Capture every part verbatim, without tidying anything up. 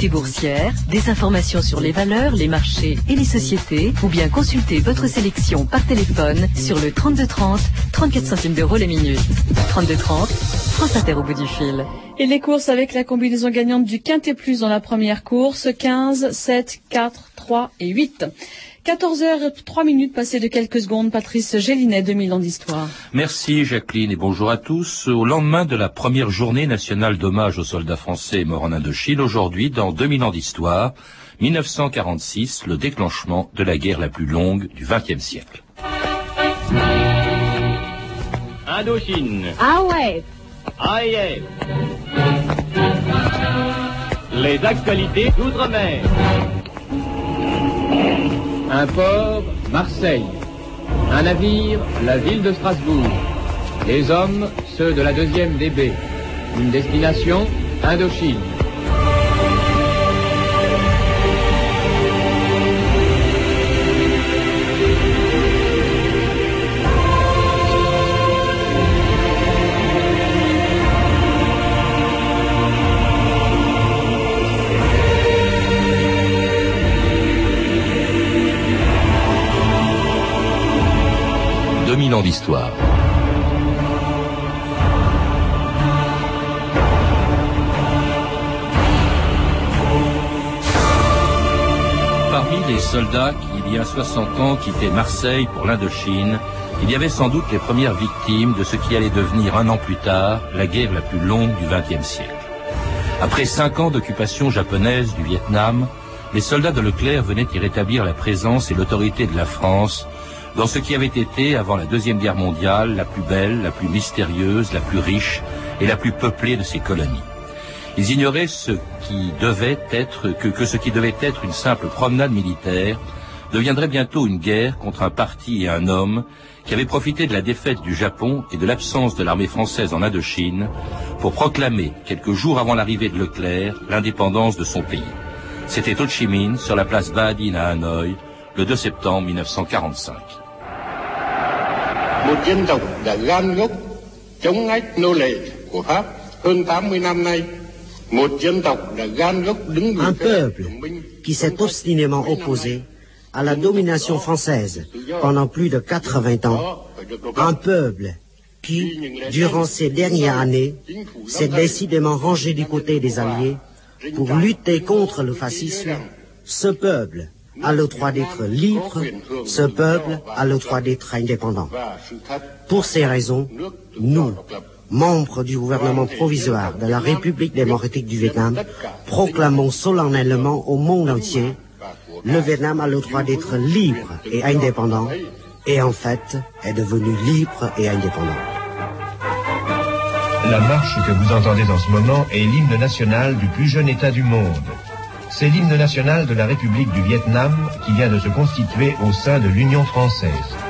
l'actualité boursière, des informations sur les valeurs, les marchés et les sociétés, ou bien consultez votre sélection par téléphone sur le trente-deux trente, trente-quatre centimes d'euros la minute. trente-deux trente, France Inter au bout du fil. Et les courses avec la combinaison gagnante du Quintet Plus dans la première course, quinze, sept, quatre, trois et huit. quatorze heures trois minutes passées de quelques secondes. Patrice Gélinet, deux mille ans d'histoire. Merci Jacqueline et bonjour à tous. Au lendemain de la première journée nationale d'hommage aux soldats français morts en Indochine, aujourd'hui, dans deux mille ans d'histoire, mille neuf cent quarante-six, le déclenchement de la guerre la plus longue du vingtième siècle. Indochine. Ah ouais. A I F. Les actualités d'outre-mer. Un port, Marseille. Un navire, la ville de Strasbourg. Les hommes, ceux de la deuxième D B. Une destination, Indochine. deux mille ans d'histoire. Parmi les soldats qui, il y a soixante ans, quittaient Marseille pour l'Indochine, il y avait sans doute les premières victimes de ce qui allait devenir un an plus tard la guerre la plus longue du vingtième siècle. Après cinq ans d'occupation japonaise du Vietnam, les soldats de Leclerc venaient y rétablir la présence et l'autorité de la France dans ce qui avait été, avant la Deuxième Guerre mondiale, la plus belle, la plus mystérieuse, la plus riche et la plus peuplée de ses colonies. Ils ignoraient ce qui devait être, que, que ce qui devait être une simple promenade militaire deviendrait bientôt une guerre contre un parti et un homme qui avait profité de la défaite du Japon et de l'absence de l'armée française en Indochine pour proclamer, quelques jours avant l'arrivée de Leclerc, l'indépendance de son pays. C'était Ho Chi Minh sur la place Ba Dinh à Hanoï, le deux septembre mille neuf cent quarante-cinq. Một dân tộc đã gan gốc chống ách nô lệ của Pháp hơn tám mươi năm nay. Một dân tộc đã gan gốc đứng Un peuple qui s'est obstinément opposé à la domination française pendant plus de quatre-vingts ans. Un peuple qui, durant ces dernières années, s'est décidément rangé du côté des Alliés pour lutter contre le fascisme. Ce peuple a le droit d'être libre, ce peuple a le droit d'être indépendant. Pour ces raisons, nous, membres du gouvernement provisoire de la République démocratique du Vietnam, proclamons solennellement au monde entier: le Vietnam a le droit d'être libre et indépendant, et en fait est devenu libre et indépendant. La marche que vous entendez en ce moment est l'hymne national du plus jeune État du monde. C'est l'hymne national de la République du Vietnam qui vient de se constituer au sein de l'Union française.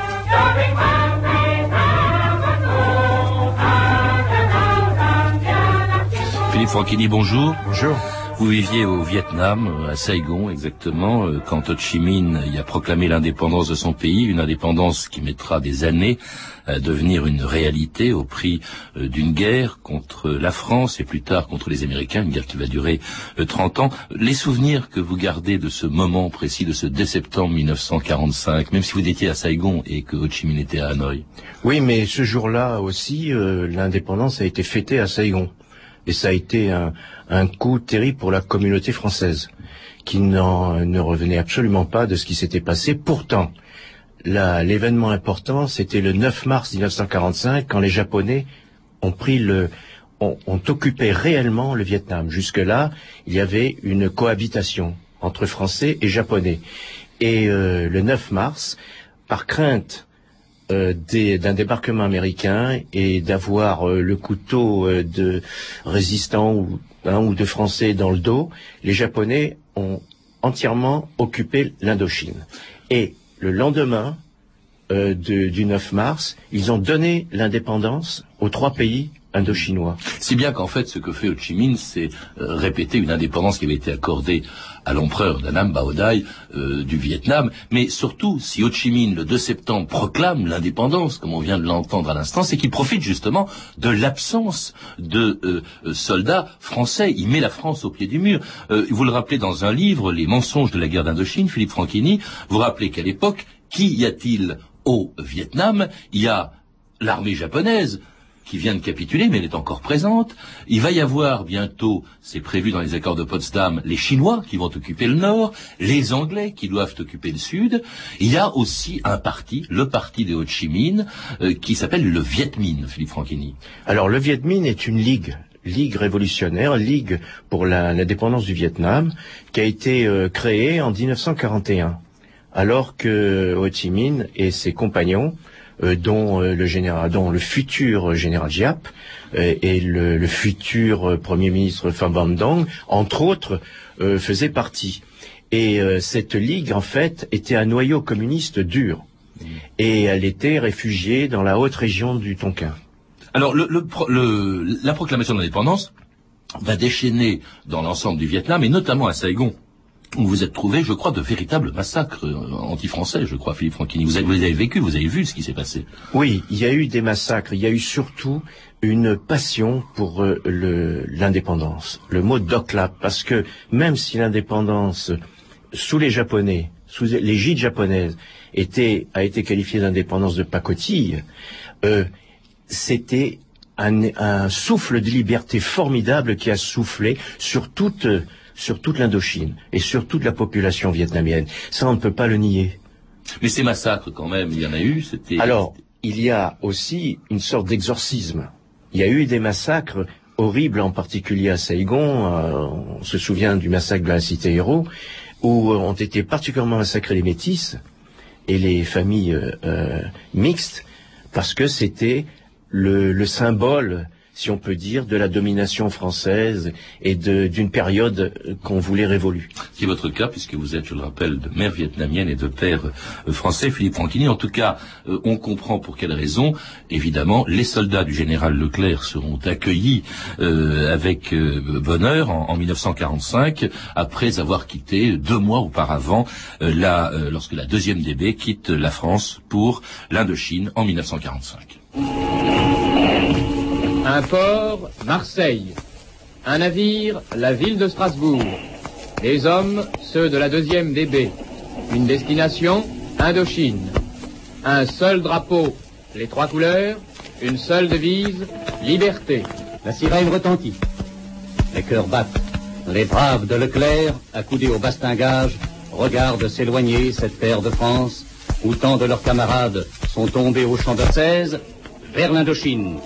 Philippe Franchini, bonjour. Bonjour. Vous viviez au Vietnam, à Saigon exactement, quand Ho Chi Minh y a proclamé l'indépendance de son pays, une indépendance qui mettra des années à devenir une réalité au prix d'une guerre contre la France et plus tard contre les Américains, une guerre qui va durer trente ans. Les souvenirs que vous gardez de ce moment précis, de ce deux septembre mille neuf cent quarante-cinq, même si vous étiez à Saigon et que Ho Chi Minh était à Hanoï. Oui, mais ce jour-là aussi, euh, l'indépendance a été fêtée à Saigon. Et ça a été un, un coup terrible pour la communauté française, qui n'en, ne revenait absolument pas de ce qui s'était passé. Pourtant, la, l'événement important, c'était le neuf mars mille neuf cent quarante-cinq, quand les Japonais ont pris le, ont, ont occupé réellement le Vietnam. Jusque-là, il y avait une cohabitation entre Français et Japonais. Et euh, le neuf mars, par crainte Euh, des, d'un débarquement américain et d'avoir euh, le couteau euh, de résistants ou, hein, ou de Français dans le dos, les Japonais ont entièrement occupé l'Indochine. Et le lendemain euh, de, du neuf mars, ils ont donné l'indépendance aux trois pays indo-chinois. Si bien qu'en fait, ce que fait Ho Chi Minh, c'est euh, répéter une indépendance qui avait été accordée à l'empereur Danam Bao Dai euh, du Vietnam, mais surtout, si Ho Chi Minh, le deux septembre, proclame l'indépendance, comme on vient de l'entendre à l'instant, c'est qu'il profite justement de l'absence de euh, soldats français. Il met la France au pied du mur. Euh, vous le rappelez dans un livre, Les mensonges de la guerre d'Indochine, Philippe Franchini, vous rappelez qu'à l'époque, qui y a-t-il au Vietnam? Il y a l'armée japonaise, qui vient de capituler, mais elle est encore présente. Il va y avoir bientôt, c'est prévu dans les accords de Potsdam, les Chinois qui vont occuper le Nord, les Anglais qui doivent occuper le Sud. Il y a aussi un parti, le parti de Ho Chi Minh, euh, qui s'appelle le Viet Minh, Philippe Franchini. Alors le Viet Minh est une ligue, ligue révolutionnaire, ligue pour la, l'indépendance du Vietnam, qui a été euh, créée en dix-neuf cent quarante et un, alors que Ho Chi Minh et ses compagnons, Euh, dont euh, le général, dont le futur général Giap euh, et le, le futur euh, premier ministre Pham Van Dong, entre autres, euh, faisaient partie. Et euh, cette ligue, en fait, était un noyau communiste dur. Mmh. Et elle était réfugiée dans la haute région du Tonkin. Alors, le, le, le, la proclamation de l'indépendance va déchaîner dans l'ensemble du Vietnam, et notamment à Saigon, où vous êtes trouvé, je crois, de véritables massacres anti-français, je crois, Philippe Franchini. Vous avez, vous avez vécu, vous avez vu ce qui s'est passé. Oui, il y a eu des massacres, il y a eu surtout une passion pour euh, le, l'indépendance, le mot d'Oklap, parce que même si l'indépendance, sous les Japonais, sous l'égide japonaise, était, a été qualifiée d'indépendance de pacotille, euh, c'était un, un souffle de liberté formidable qui a soufflé sur toute... sur toute l'Indochine et sur toute la population vietnamienne. Ça, on ne peut pas le nier. Mais ces massacres, quand même, il y en a eu, c'était... Alors, il y a aussi une sorte d'exorcisme. Il y a eu des massacres horribles, en particulier à Saigon, euh, on se souvient du massacre de la cité Héros, où ont été particulièrement massacrés les métis et les familles euh, euh, mixtes, parce que c'était le, le symbole, si on peut dire, de la domination française et de, d'une période qu'on voulait révolue. C'est votre cas, puisque vous êtes, je le rappelle, de mère vietnamienne et de père euh, français, Philippe Franchini. En tout cas, euh, on comprend pour quelle raison. Évidemment, les soldats du général Leclerc seront accueillis euh, avec euh, bonheur en, en dix-neuf cent quarante-cinq, après avoir quitté deux mois auparavant, euh, la, euh, lorsque la deuxième D B quitte la France pour l'Indochine en dix-neuf cent quarante-cinq. Un port, Marseille. Un navire, la ville de Strasbourg. Les hommes, ceux de la deuxième D B. Une destination, Indochine. Un seul drapeau, les trois couleurs. Une seule devise, liberté. La sirène retentit. Les cœurs battent. Les braves de Leclerc, accoudés au bastingage, regardent s'éloigner cette terre de France, où tant de leurs camarades sont tombés au champ d'Assèse, vers l'Indochine.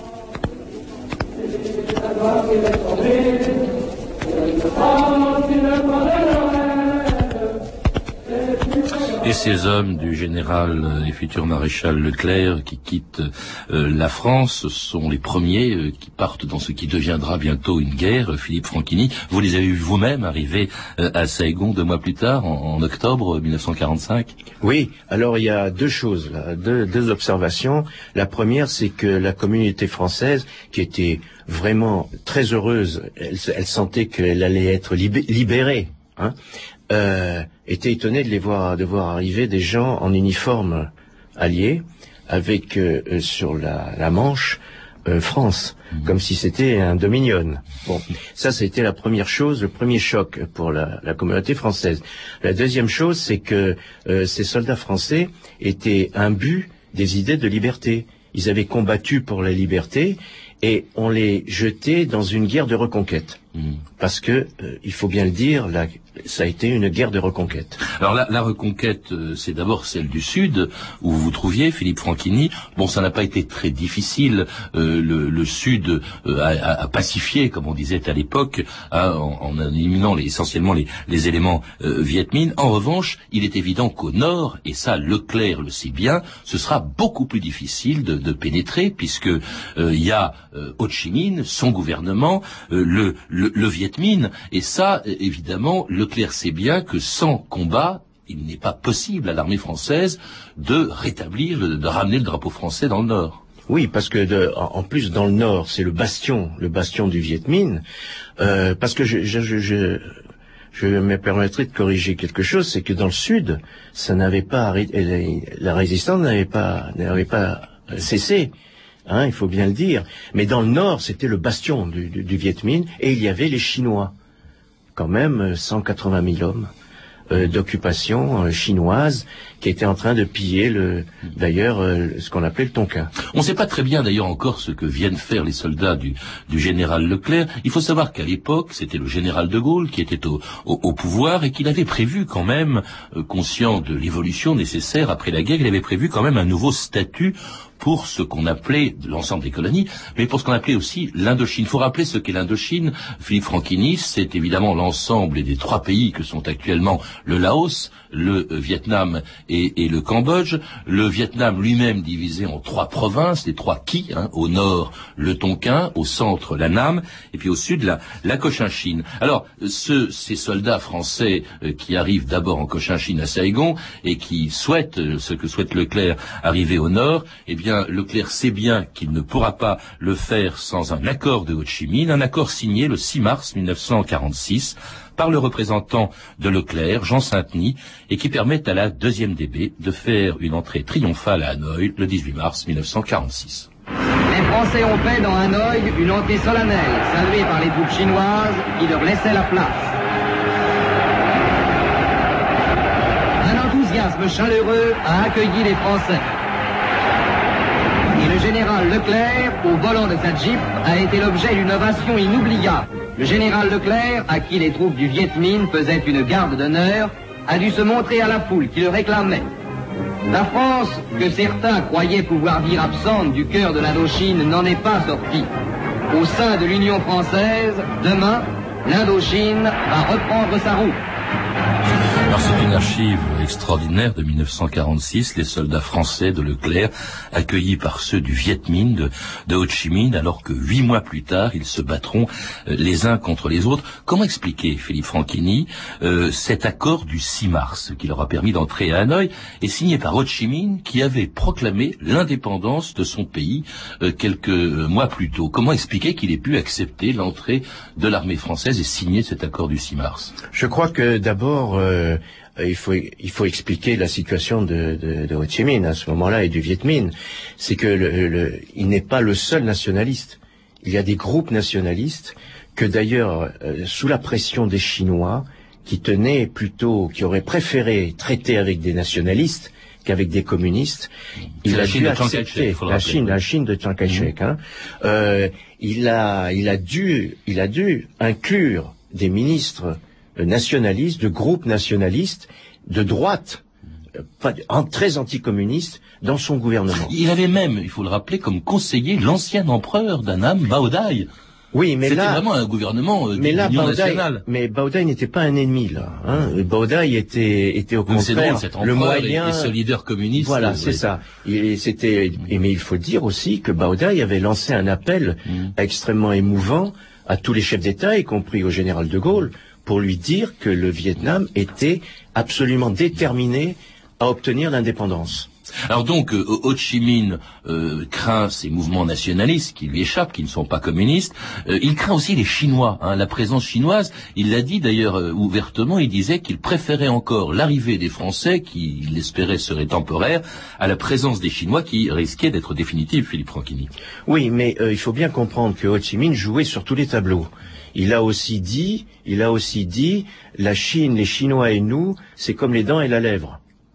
Et ces hommes du général et futur maréchal Leclerc qui quittent euh, la France sont les premiers euh, qui partent dans ce qui deviendra bientôt une guerre. Philippe Franchini, vous les avez vus vous-même arriver euh, à Saigon deux mois plus tard, en, en octobre dix-neuf cent quarante-cinq. Oui, alors il y a deux choses, là, deux, deux observations. La première, c'est que la communauté française, qui était vraiment très heureuse, elle, elle sentait qu'elle allait être libé- libérée, hein, Euh, était étonné de les voir, de voir arriver des gens en uniforme alliés avec euh, sur la, la manche euh, France, mmh. comme si c'était un Dominion. Bon, ça c'était la première chose, le premier choc pour la, la communauté française. La deuxième chose, c'est que euh, ces soldats français étaient imbus des idées de liberté. Ils avaient combattu pour la liberté et on les jetait dans une guerre de reconquête. Mmh. Parce que, euh, il faut bien le dire, la, ça a été une guerre de reconquête. Alors la, la reconquête, euh, c'est d'abord celle du Sud, où vous vous trouviez, Philippe Franchini. Bon, ça n'a pas été très difficile. Euh, le, le Sud euh, a, a pacifié, comme on disait à l'époque, hein, en, en éliminant les, essentiellement les, les éléments euh, Viet Minh. En revanche, il est évident qu'au Nord, et ça Leclerc le sait bien, ce sera beaucoup plus difficile de, de pénétrer, puisque euh, il y a euh, Ho Chi Minh, son gouvernement, euh, le, le Le, le Viet Minh, et ça, évidemment, Leclerc sait bien que sans combat, il n'est pas possible à l'armée française de rétablir, de, de ramener le drapeau français dans le Nord. Oui, parce que de, en plus dans le nord, c'est le bastion, le bastion du Viet Minh. Euh, parce que je, je, je, je, je me permettrai de corriger quelque chose, c'est que dans le sud, ça n'avait pas, la résistance n'avait pas, n'avait pas cessé. Hein, il faut bien le dire. Mais dans le nord, c'était le bastion du, du, du Viet Minh, et il y avait les Chinois, quand même cent quatre-vingt mille hommes. Euh, d'occupation euh, chinoise qui était en train de piller le, d'ailleurs euh, ce qu'on appelait le Tonkin. On ne sait pas très bien d'ailleurs encore ce que viennent faire les soldats du, du général Leclerc. Il faut savoir qu'à l'époque, c'était le général de Gaulle qui était au, au, au pouvoir et qu'il avait prévu quand même, euh, conscient de l'évolution nécessaire après la guerre, il avait prévu quand même un nouveau statut pour ce qu'on appelait l'ensemble des colonies, mais pour ce qu'on appelait aussi l'Indochine. Il faut rappeler ce qu'est l'Indochine. Philippe Franchini, c'est évidemment l'ensemble des trois pays que sont actuellement le Laos, le Vietnam et, et le Cambodge. Le Vietnam lui-même divisé en trois provinces, les trois Qui, hein, au nord le Tonkin, au centre la Nam, et puis au sud la, la Cochinchine. Alors, ce, ces soldats français euh, qui arrivent d'abord en Cochinchine à Saigon et qui souhaitent, euh, ce que souhaite Leclerc, arriver au nord, eh bien Leclerc sait bien qu'il ne pourra pas le faire sans un accord de Ho Chi Minh, un accord signé le six mars mille neuf cent quarante-six par le représentant de Leclerc, Jean Sainteny, et qui permet à la deuxième D B de faire une entrée triomphale à Hanoï le dix-huit mars mille neuf cent quarante-six. Les Français ont fait dans Hanoï une entrée solennelle, saluée par les troupes chinoises qui leur laissaient la place. Un enthousiasme chaleureux a accueilli les Français. Et le général Leclerc, au volant de sa Jeep, a été l'objet d'une ovation inoubliable. Le général Leclerc, à qui les troupes du Viet Minh faisaient une garde d'honneur, a dû se montrer à la foule qui le réclamait. La France, que certains croyaient pouvoir dire absente du cœur de l'Indochine, n'en est pas sortie. Au sein de l'Union française, demain, l'Indochine va reprendre sa route. Alors c'est une archive extraordinaire de mille neuf cent quarante-six, les soldats français de Leclerc accueillis par ceux du Viet Minh de, de Ho Chi Minh, alors que huit mois plus tard, ils se battront euh, les uns contre les autres. Comment expliquer, Philippe Franchini, euh, cet accord du six mars qui leur a permis d'entrer à Hanoï et signé par Ho Chi Minh qui avait proclamé l'indépendance de son pays euh, quelques mois plus tôt? Comment expliquer qu'il ait pu accepter l'entrée de l'armée française et signer cet accord du six mars? Je crois que d'abord euh, il faut il faut expliquer la situation de, de, de Ho Chi Minh à ce moment-là et du Viet Minh. C'est que le, le, il n'est pas le seul nationaliste. Il y a des groupes nationalistes que d'ailleurs euh, sous la pression des Chinois qui tenaient plutôt, qui auraient préféré traiter avec des nationalistes qu'avec des communistes. Il a dû accepter la Chine, la Chine de Chiang Kai-shek. Mmh. Hein. Euh, il a il a dû il a dû inclure des ministres nationalistes, de groupes nationalistes, de droite, pas, très anticommunistes, dans son gouvernement. Il avait même, il faut le rappeler, comme conseiller l'ancien empereur d'Annam, Bao Dai. Oui, mais c'était là, vraiment un gouvernement euh, mais là, d'union Bao Dai, nationale. Mais Bao Dai n'était pas un ennemi, là. Hein. Bao Dai était, était au contraire drôle, le moyen. Et, et ce leader communiste. Voilà, euh, c'est ouais. ça. Et c'était, et, mais il faut dire aussi que Bao Dai avait lancé un appel mmh. extrêmement émouvant à tous les chefs d'État, y compris au général de Gaulle, pour lui dire que le Vietnam était absolument déterminé à obtenir l'indépendance. Alors donc, euh, Ho Chi Minh euh, craint ces mouvements nationalistes qui lui échappent, qui ne sont pas communistes. Euh, il craint aussi les Chinois, hein, la présence chinoise. Il l'a dit d'ailleurs euh, ouvertement, il disait qu'il préférait encore l'arrivée des Français, qui, il l'espérait, serait temporaire, à la présence des Chinois qui risquait d'être définitive, Philippe Franchini. Oui, mais euh, il faut bien comprendre que Ho Chi Minh jouait sur tous les tableaux. Il a aussi dit, il a aussi dit, la Chine, les Chinois et nous, c'est comme les dents et la lèvre.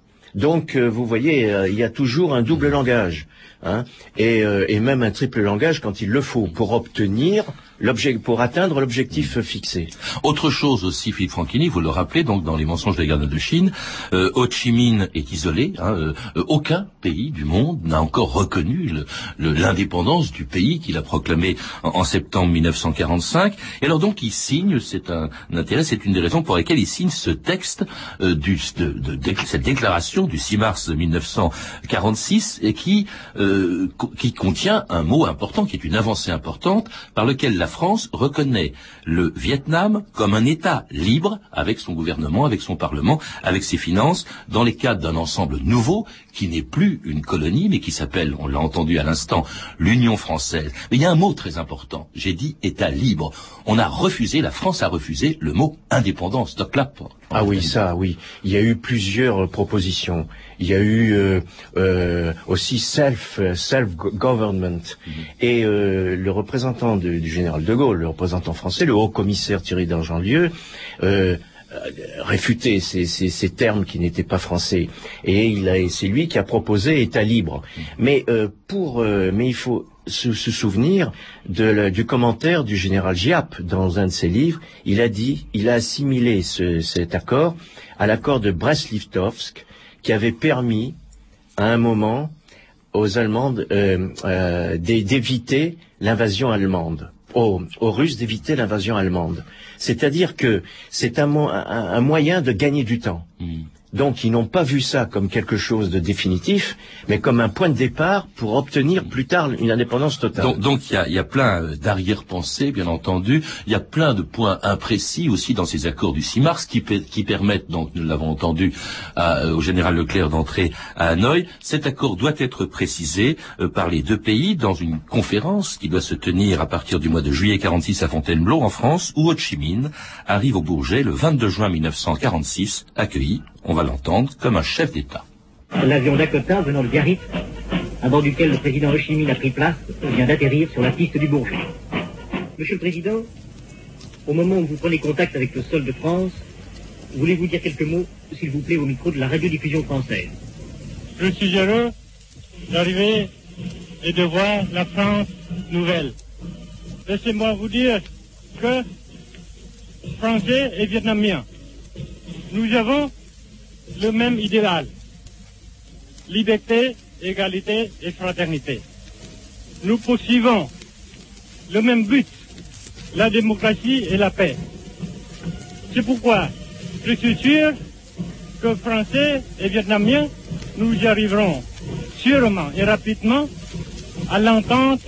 Donc, euh, vous voyez, euh, il y a toujours un double langage, hein, et, euh, et même un triple langage quand il le faut, pour obtenir l'objet, pour atteindre l'objectif fixé. Autre chose aussi, Philippe Franchini, vous le rappelez, donc dans les mensonges de la guerre d'Indochine, euh, Ho Chi Minh est isolé. Hein, euh, aucun pays du monde n'a encore reconnu le, le, l'indépendance du pays qu'il a proclamé en, en septembre mille neuf cent quarante-cinq. Et alors donc il signe, c'est un, un intérêt, c'est une des raisons pour lesquelles il signe ce texte euh, du, de, de, de, cette déclaration du six mars mille neuf cent quarante-six et qui, euh, co- qui contient un mot important, qui est une avancée importante, par lequel la la France reconnaît le Vietnam comme un État libre, avec son gouvernement, avec son parlement, avec ses finances, dans les cadres d'un ensemble nouveau, qui n'est plus une colonie, mais qui s'appelle, on l'a entendu à l'instant, l'Union française. Mais il y a un mot très important, j'ai dit État libre. On a refusé, la France a refusé le mot indépendance. Doc Lapp. Ah oui, ça, oui. Il y a eu plusieurs propositions. Il y a eu euh, euh, aussi self self government mmh. et euh, le représentant de, du général de Gaulle, le représentant français, le haut-commissaire Thierry d'Argentlieu, euh, réfuter ces, ces, ces termes qui n'étaient pas français, et il a, c'est lui qui a proposé État libre. Mais euh, pour, euh, mais il faut se, se souvenir de la, du commentaire du général Giap dans un de ses livres. Il a dit, il a assimilé ce, cet accord à l'accord de Brest-Litovsk, qui avait permis à un moment aux Allemandes euh, euh, d'éviter l'invasion allemande. Aux, aux Russes d'éviter l'invasion allemande. C'est-à-dire que c'est un, un, un moyen de gagner du temps. Mmh. Donc ils n'ont pas vu ça comme quelque chose de définitif, mais comme un point de départ pour obtenir plus tard une indépendance totale. Donc, donc il y a, y a plein d'arrière-pensées, bien entendu. Il y a plein de points imprécis aussi dans ces accords du six mars qui, qui permettent, donc nous l'avons entendu, à, au général Leclerc d'entrer à Hanoï. Cet accord doit être précisé euh, par les deux pays dans une conférence qui doit se tenir à partir du mois de juillet quarante-six à Fontainebleau en France, où Ho Chi Minh arrive au Bourget le vingt-deux juin mille neuf cent quarante-six, accueilli, on va l'entendre, comme un chef d'État. L'avion Dakota venant de Biarritz, à bord duquel le président Ho Chi Minh a pris place, vient d'atterrir sur la piste du Bourget. Monsieur le Président, au moment où vous prenez contact avec le sol de France, voulez-vous dire quelques mots, s'il vous plaît, au micro de la radiodiffusion française? Je suis heureux d'arriver et de voir la France nouvelle. Laissez-moi vous dire que Français et Vietnamiens, nous avons le même idéal. Liberté, égalité et fraternité. Nous poursuivons le même but, la démocratie et la paix. C'est pourquoi je suis sûr que Français et Vietnamiens, nous y arriverons sûrement et rapidement à l'entente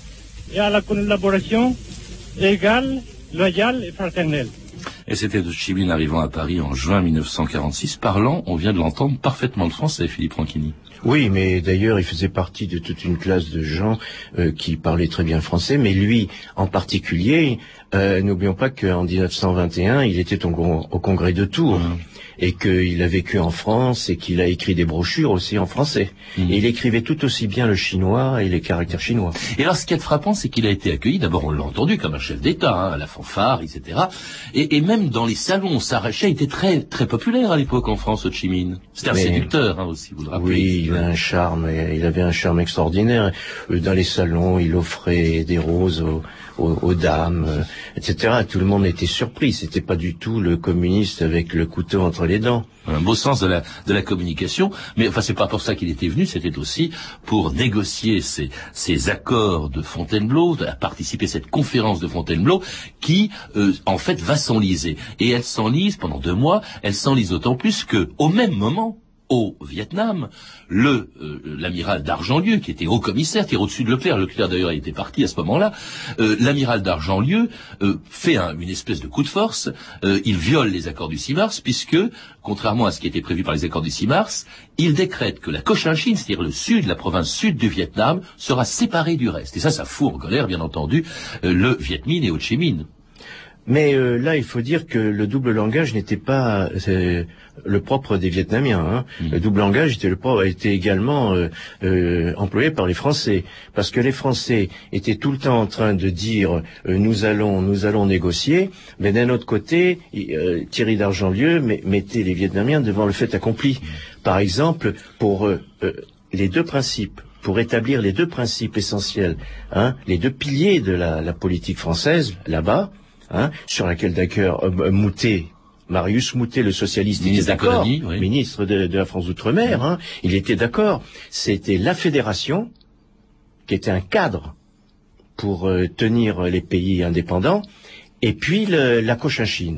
et à la collaboration égale, loyale et fraternelle. Et c'était Ho Chi Minh arrivant à Paris en juin mille neuf cent quarante-six, parlant, on vient de l'entendre, parfaitement le français, Philippe Ranchini. Oui, mais d'ailleurs, il faisait partie de toute une classe de gens euh, qui parlaient très bien français, mais lui, en particulier, euh, n'oublions pas qu'en mille neuf cent vingt et un, il était au, au congrès de Tours. Mmh. Et qu'il a vécu en France et qu'il a écrit des brochures aussi en français. Mmh. Et il écrivait tout aussi bien le chinois et les caractères chinois. Et alors, ce qui est frappant, c'est qu'il a été accueilli, d'abord on l'a entendu comme un chef d'État, hein, à la fanfare, et cetera. Et, et même dans les salons, Sarachet était très très populaire à l'époque en France, Ho Chi Minh. C'était un Mais, séducteur, hein, aussi, vous le rappelez. Oui, il a un charme, il avait un charme extraordinaire. Dans les salons, il offrait des roses aux, aux, aux dames, et cetera. Tout le monde était surpris. C'était pas du tout le communiste avec le couteau entre les dents. Un beau sens de la de la communication, mais enfin c'est pas pour ça qu'il était venu, c'était aussi pour négocier ces ces accords de Fontainebleau, à participer à cette conférence de Fontainebleau qui euh, en fait va s'enliser. Et elle s'enlise pendant deux mois, elle s'enlise d'autant plus que au même moment, au Vietnam, le euh, l'amiral d'Argentlieu, qui était haut commissaire, qui est au-dessus de Leclerc, Leclerc d'ailleurs était parti à ce moment-là, euh, l'amiral d'Argentlieu euh, fait un, une espèce de coup de force, euh, il viole les accords du six mars, puisque, contrairement à ce qui était prévu par les accords du six mars, il décrète que la Cochinchine, c'est-à-dire le sud, la province sud du Vietnam, sera séparée du reste. Et ça, ça fout en colère, bien entendu, euh, le Viet Minh et Ho Chi Minh. Mais euh, là, il faut dire que le double langage n'était pas euh, le propre des Vietnamiens. Hein. Mmh. Le double langage était, le propre, était également euh, euh, employé par les Français, parce que les Français étaient tout le temps en train de dire euh, nous allons, nous allons négocier, mais d'un autre côté, euh, Thierry d'Argentlieu mettait les Vietnamiens devant le fait accompli. Mmh. Par exemple, pour euh, euh, les deux principes. Pour établir les deux principes essentiels, hein, les deux piliers de la, la politique française là-bas. Hein, sur laquelle d'ailleurs euh, Moutet, Marius Moutet, le socialiste, ministre était d'accord, oui. ministre de, de la France d'outre-mer, hein, il était d'accord. C'était la fédération qui était un cadre pour euh, tenir les pays indépendants, et puis le, la Cochinchine.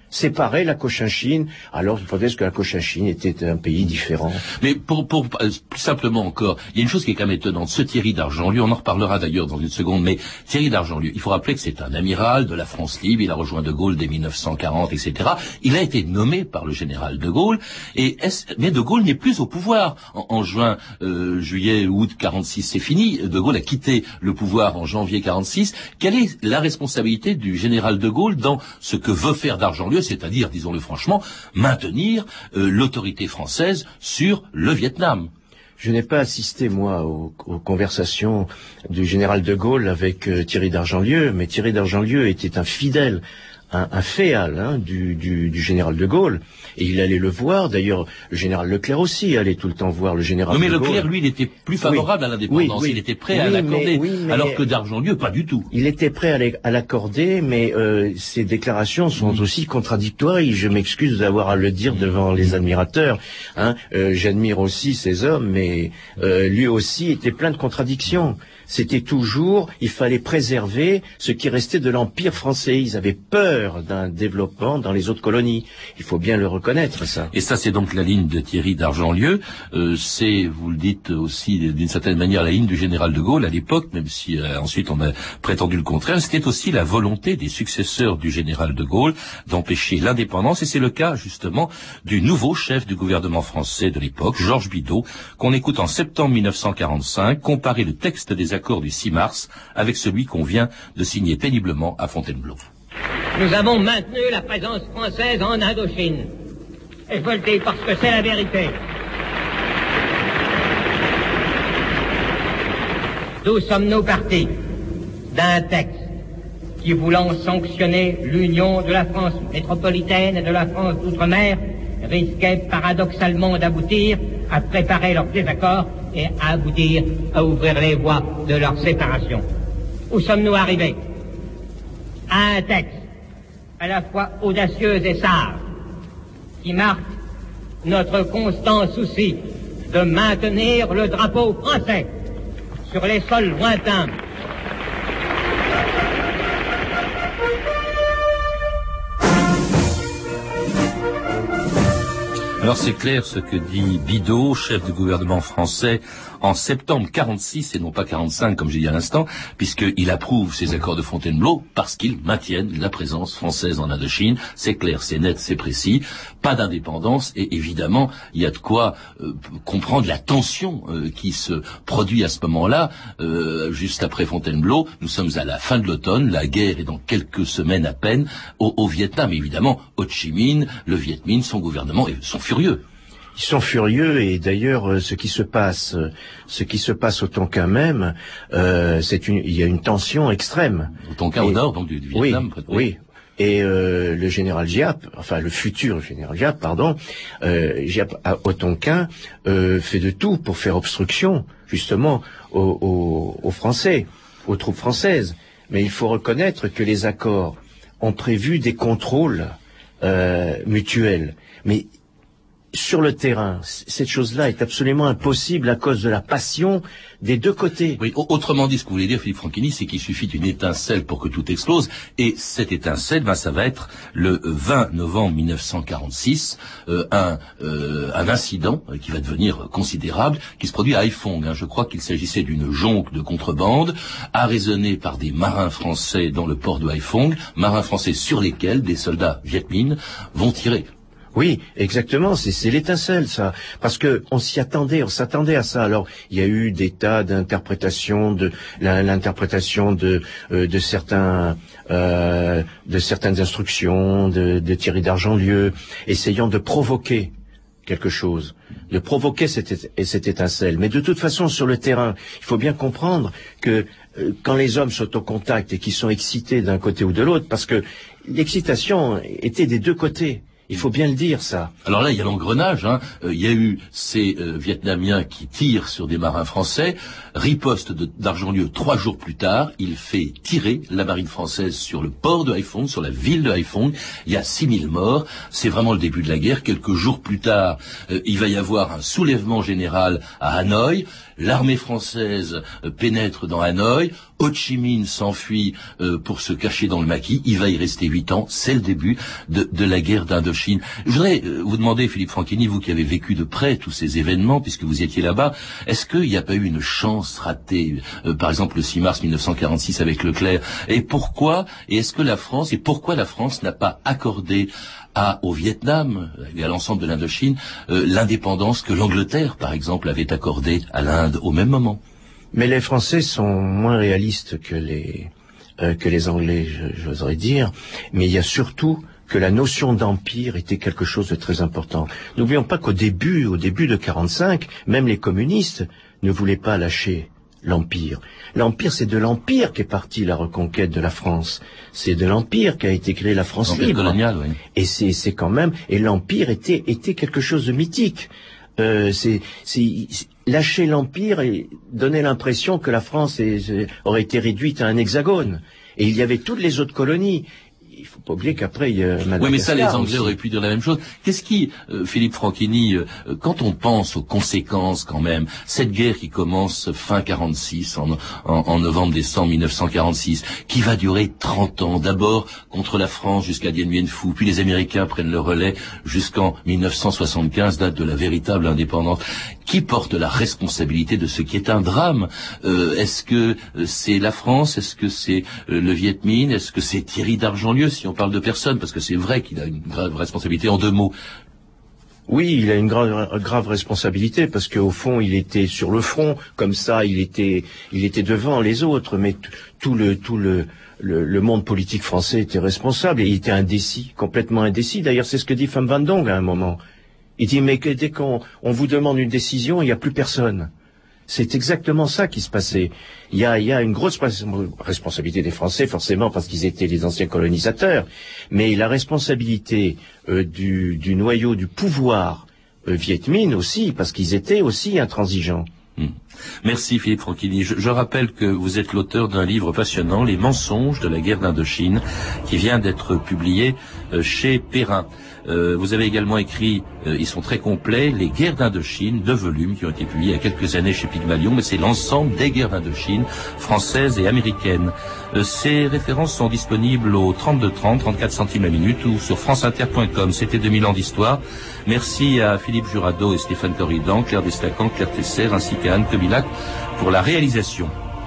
séparer la Cochinchine, alors peut-être que la Cochinchine était un pays différent. Mais pour, pour plus simplement encore, il y a une chose qui est quand même étonnante. Ce Thierry d'Argentlieu, on en reparlera d'ailleurs dans une seconde, mais Thierry d'Argentlieu, il faut rappeler que c'est un amiral de la France libre, il a rejoint De Gaulle dès mille neuf cent quarante, et cetera. Il a été nommé par le général De Gaulle, et est-ce, mais De Gaulle n'est plus au pouvoir. En, en juin, euh, juillet, août quarante-six, c'est fini. De Gaulle a quitté le pouvoir en janvier quarante-six. Quelle est la responsabilité du général De Gaulle dans ce que veut faire d'Argentlieu, c'est-à-dire, disons-le franchement, maintenir euh, l'autorité française sur le Vietnam? Je n'ai pas assisté, moi, aux, aux conversations du général de Gaulle avec euh, Thierry d'Argentlieu, mais Thierry d'Argentlieu était un fidèle, un, un féal hein, du, du, du général de Gaulle, et il allait le voir. D'ailleurs, le général Leclerc aussi allait tout le temps voir le général oui, mais de Gaulle. Leclerc, lui, il était plus favorable oui. à l'indépendance, oui, oui. il était prêt oui, à l'accorder, oui, alors que d'Argentlieu, pas du tout. Il était prêt à l'accorder, mais euh, ses déclarations sont mmh. aussi contradictoires, et je m'excuse d'avoir à le dire devant les admirateurs. Hein. Euh, j'admire aussi ces hommes, mais euh, lui aussi était plein de contradictions. C'était toujours, il fallait préserver ce qui restait de l'Empire français. Ils avaient peur d'un développement dans les autres colonies. Il faut bien le reconnaître, ça. Et ça, c'est donc la ligne de Thierry d'Argentlieu. Euh, c'est, vous le dites aussi d'une certaine manière, la ligne du général de Gaulle à l'époque, même si euh, ensuite on a prétendu le contraire. C'était aussi la volonté des successeurs du général de Gaulle d'empêcher l'indépendance. Et c'est le cas, justement, du nouveau chef du gouvernement français de l'époque, Georges Bidault, qu'on écoute en septembre mille neuf cent quarante-cinq, comparer le texte des accords du six mars avec celui qu'on vient de signer péniblement à Fontainebleau. Nous avons maintenu la présence française en Indochine. Et je veux le dire parce que c'est la vérité. D'où sommes-nous partis? D'un texte qui, voulant sanctionner l'union de la France métropolitaine et de la France d'outre-mer, risquait paradoxalement d'aboutir à préparer leur désaccord et à aboutir à ouvrir les voies de leur séparation. Où sommes-nous arrivés? À un texte à la fois audacieux et sage, qui marque notre constant souci de maintenir le drapeau français sur les sols lointains. Alors c'est clair ce que dit Bidault, chef du gouvernement français, en septembre quarante-six et non pas quarante-cinq comme j'ai dit à l'instant, puisqu'il approuve ces accords de Fontainebleau parce qu'ils maintiennent la présence française en Indochine. C'est clair, c'est net, c'est précis, pas d'indépendance, et évidemment il y a de quoi euh, comprendre la tension euh, qui se produit à ce moment-là, euh, juste après Fontainebleau. Nous sommes à la fin de l'automne, la guerre est dans quelques semaines à peine au, au Vietnam. Évidemment, Ho Chi Minh, le Viet Minh, son gouvernement sont furieux. Ils sont furieux, et d'ailleurs ce qui se passe, ce qui se passe au Tonkin même, euh, c'est une, il y a une tension extrême. Au Tonkin, au nord, donc du, du Vietnam. Oui, près de... oui. Et euh, le général Giap, enfin le futur général Giap, pardon, euh, Giap à, au Tonkin euh, fait de tout pour faire obstruction justement aux, aux, aux Français, aux troupes françaises. Mais il faut reconnaître que les accords ont prévu des contrôles euh, mutuels, mais sur le terrain, cette chose-là est absolument impossible à cause de la passion des deux côtés. Oui, autrement dit, ce que vous voulez dire, Philippe Franchini, c'est qu'il suffit d'une étincelle pour que tout explose, et cette étincelle, ben, ça va être le vingt novembre mille neuf cent quarante-six, euh, un, euh, un incident euh, qui va devenir considérable, qui se produit à Haiphong. Hein. Je crois qu'il s'agissait d'une jonque de contrebande, arraisonnée par des marins français dans le port de Haiphong, marins français sur lesquels des soldats Viet Minh vont tirer. Oui, exactement, c'est, c'est l'étincelle, ça. Parce que on s'y attendait, on s'attendait à ça. Alors, il y a eu des tas d'interprétations, de la, l'interprétation de euh, de certains euh, de certaines instructions de, de Thierry d'Argentlieu, essayant de provoquer quelque chose, de provoquer cette, cette étincelle. Mais de toute façon, sur le terrain, il faut bien comprendre que euh, quand les hommes sont au contact et qu'ils sont excités d'un côté ou de l'autre, parce que l'excitation était des deux côtés. Il faut bien le dire, ça. Alors là, il y a l'engrenage. Hein. Euh, il y a eu ces euh, Vietnamiens qui tirent sur des marins français. Riposte de, d'Argentlieu trois jours plus tard. Il fait tirer la marine française sur le port de Haiphong, sur la ville de Haiphong. Il y a six mille morts. C'est vraiment le début de la guerre. Quelques jours plus tard, euh, il va y avoir un soulèvement général à Hanoï. l'armée française euh, pénètre dans Hanoï, Ho Chi Minh s'enfuit euh, pour se cacher dans le maquis, il va y rester huit ans, c'est le début de, de la guerre d'Indochine. Je voudrais euh, vous demander, Philippe Franchini, vous qui avez vécu de près tous ces événements, puisque vous étiez là-bas, est-ce qu'il n'y a pas eu une chance ratée, euh, par exemple le six mars mille neuf cent quarante-six avec Leclerc, et pourquoi, et est-ce que la France, et pourquoi la France n'a pas accordé à, au Vietnam et à l'ensemble de l'Indochine euh, l'indépendance que l'Angleterre, par exemple, avait accordée à l'Inde au même moment? Mais les Français sont moins réalistes que les euh, que les Anglais, j'oserais dire. Mais il y a surtout que la notion d'empire était quelque chose de très important. N'oublions pas qu'au début, au début de quarante-cinq, même les communistes ne voulaient pas lâcher l'empire. L'empire, c'est de l'empire qu'est partie la reconquête de la France. C'est de l'empire qu'a été créée la France libre. Coloniale, oui. Et c'est, c'est quand même, et l'empire était, était quelque chose de mythique. Euh, c'est, c'est, lâcher l'empire et donner l'impression que la France est, aurait été réduite à un hexagone. Et il y avait toutes les autres colonies. Il faut pas oublier qu'après, il y a Madagascar. Oui, mais ça, les Anglais aussi auraient pu dire la même chose. Qu'est-ce qui, euh, Philippe Franchini, euh, quand on pense aux conséquences quand même, cette guerre qui commence fin quarante-six, en, en, en novembre-décembre mille neuf cent quarante-six, qui va durer trente ans, d'abord contre la France jusqu'à Dien Bien Phu, puis les Américains prennent le relais jusqu'en mille neuf cent soixante-quinze, date de la véritable indépendance. Qui porte la responsabilité de ce qui est un drame? euh, Est-ce que euh, c'est la France? Est-ce que c'est euh, le Viet Minh? Est-ce que c'est Thierry d'Argentlieu, si on parle de personne? Parce que c'est vrai qu'il a une grave responsabilité. En deux mots. Oui, il a une grave, grave responsabilité parce qu'au fond, il était sur le front, comme ça, il était, il était devant les autres, mais t- tout le, tout le, le, le monde politique français était responsable et il était indécis, complètement indécis. D'ailleurs, c'est ce que dit Pham Van Dong à un moment. Il dit, mais que dès qu'on on vous demande une décision, il n'y a plus personne. C'est exactement ça qui se passait. Il y a, il y a une grosse responsabilité des Français, forcément, parce qu'ils étaient les anciens colonisateurs, mais la responsabilité euh, du, du noyau du pouvoir euh, Viet Minh aussi, parce qu'ils étaient aussi intransigeants. Mmh. Merci Philippe Franchini. Je, je rappelle que vous êtes l'auteur d'un livre passionnant, Les mensonges de la guerre d'Indochine, qui vient d'être publié euh, chez Perrin. Euh, vous avez également écrit, euh, ils sont très complets, Les guerres d'Indochine, deux volumes qui ont été publiés il y a quelques années chez Pygmalion, mais c'est l'ensemble des guerres d'Indochine, françaises et américaines. Euh, ces références sont disponibles au trente-deux trente, trente-quatre centimes la minute ou sur franceinter point com. C'était deux mille ans d'histoire. Merci à Philippe Jurado et Stéphane Corridan, Claire Destacan, Claire Tesser, ainsi qu'à Anne Kobilac pour la réalisation.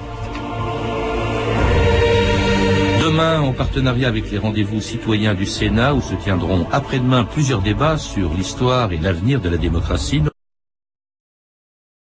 Demain, en partenariat avec les rendez-vous citoyens du Sénat, où se tiendront après-demain plusieurs débats sur l'histoire et l'avenir de la démocratie.